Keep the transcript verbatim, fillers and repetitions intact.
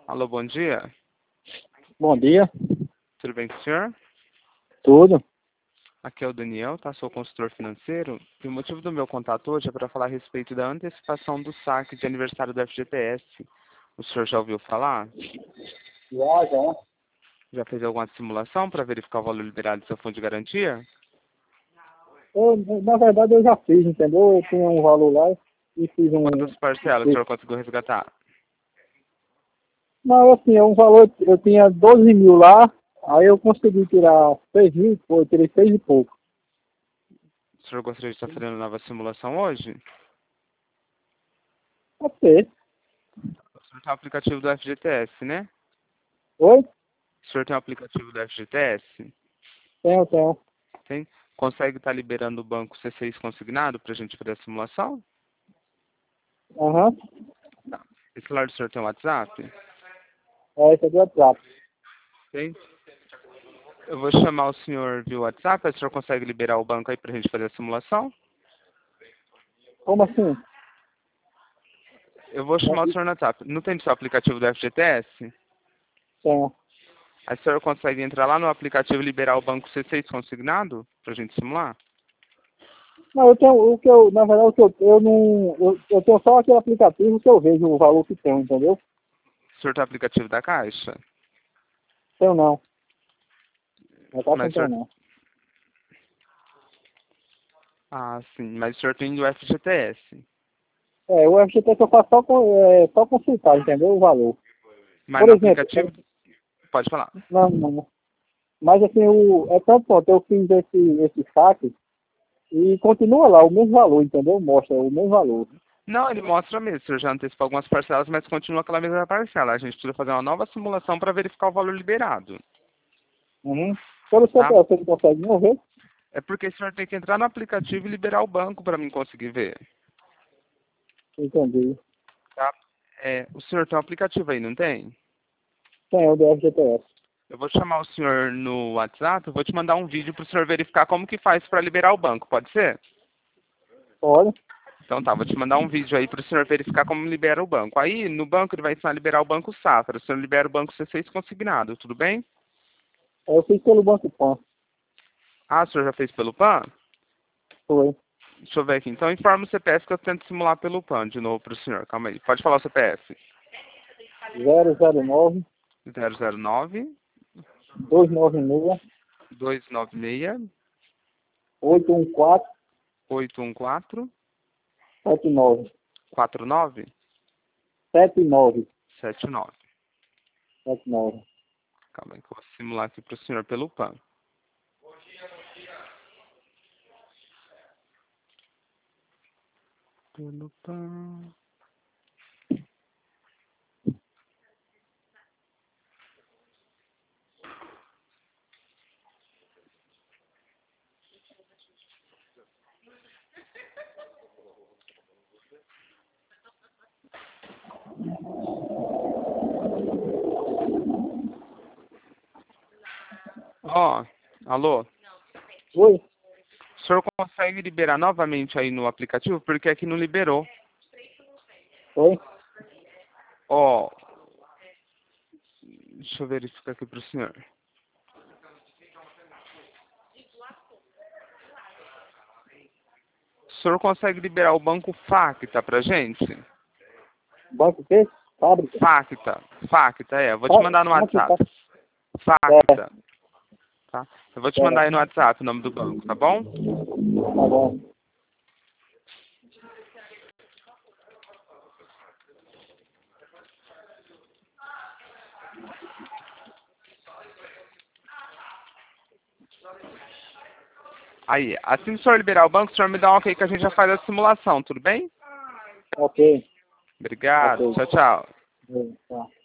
Alô, bom dia. Bom dia. Tudo bem com o senhor? Tudo? Aqui é o Daniel, tá? Sou consultor financeiro. E o motivo do meu contato hoje é para falar a respeito da antecipação do saque de aniversário do F G T S. O senhor já ouviu falar? Já, já. Já fez alguma simulação para verificar o valor liberado do seu fundo de garantia? Eu, na verdade, eu já fiz, entendeu? Eu tinha um valor lá e fiz um... Quantas parcelas o senhor conseguiu resgatar? Não, assim, é um valor... Eu tinha doze mil lá, aí eu consegui tirar seis mil, eu tirei seis e pouco. O senhor gostaria de estar fazendo nova simulação hoje? Pode ser. O senhor tem o aplicativo do F G T S, né? Oi? O senhor tem o aplicativo do F G T S? Tenho, tenho. Tem? Consegue estar liberando o banco C seis consignado para a gente fazer a simulação? Aham. Tá. Esse celular do senhor tem WhatsApp? É, esse aqui é o WhatsApp. Tem? Eu vou chamar o senhor via WhatsApp, aí o senhor consegue liberar o banco aí pra gente fazer a simulação? Como assim? Eu vou chamar o senhor no WhatsApp. Não tem seu aplicativo do F G T S? Tenho. Aí o senhor consegue entrar lá no aplicativo e liberar o banco C seis consignado pra gente simular? Não, eu tenho... O que eu... Na verdade, o que eu, eu não... Eu, eu tenho só aquele aplicativo que eu vejo o valor que tem, entendeu? O senhor tem o aplicativo da Caixa? Tenho não. Não tá Mas o tentando senhor... não. Ah, sim. Mas o senhor tem do F G T S. É, o F G T S eu faço só, com, é, só consultar, entendeu? O valor. Mas Por no exemplo, aplicativo... Pode falar. não, não. Mas assim, o, é tanto ponto, eu fiz esse, esse saque e continua lá o mesmo valor, entendeu? Mostra o mesmo valor. Não, ele mostra mesmo. O senhor já antecipou algumas parcelas, mas continua aquela mesma parcela. A gente precisa fazer uma nova simulação para verificar o valor liberado. Uhum. Pelo Tá? C P F, ele consegue não ver? É porque o senhor tem que entrar no aplicativo e liberar o banco para mim conseguir ver. Entendi. Tá? É, o senhor tem um aplicativo aí, não tem? Tem o do F G T S. Eu vou chamar o senhor no WhatsApp, eu vou te mandar um vídeo para o senhor verificar como que faz para liberar o banco, pode ser? Olha, Então tá, vou te mandar um vídeo aí para o senhor verificar como libera o banco. Aí no banco ele vai ensinar a liberar o banco Safra, o senhor libera o banco C seis consignado, tudo bem? eu fiz pelo Banco Pan. Ah, o senhor já fez pelo PAN? Foi. Deixa eu ver aqui. Então informa o C P F que eu tento simular pelo PAN de novo para o senhor. Calma aí. Pode falar o C P F. zero zero nove, zero zero nove, dois nove seis, dois nove seis, oito um quatro, oito um quatro, sete nove. quatro nove sete nove. sete nove. sete nove. Calma aí que eu vou simular aqui para o senhor pelo PAN. Pelo PAN. Ó, alô? Oi? O senhor consegue liberar novamente aí no aplicativo? Porque aqui não liberou. Oi? Ó, deixa eu verificar aqui para o senhor. O senhor consegue liberar o banco Facta pra gente? Banco o quê? Fábrica? Facta, Facta, é. Eu vou te Fá- mandar no Aqui, tá. WhatsApp. É, Facta, tá? Eu vou te mandar aí é. no WhatsApp o nome do banco, tá bom? Tá bom. Aí, assim que o senhor liberar o banco, o senhor me dá um ok que a gente já faz a simulação, tudo bem? Ok. Obrigado, Ok. tchau, tchau. É, tá.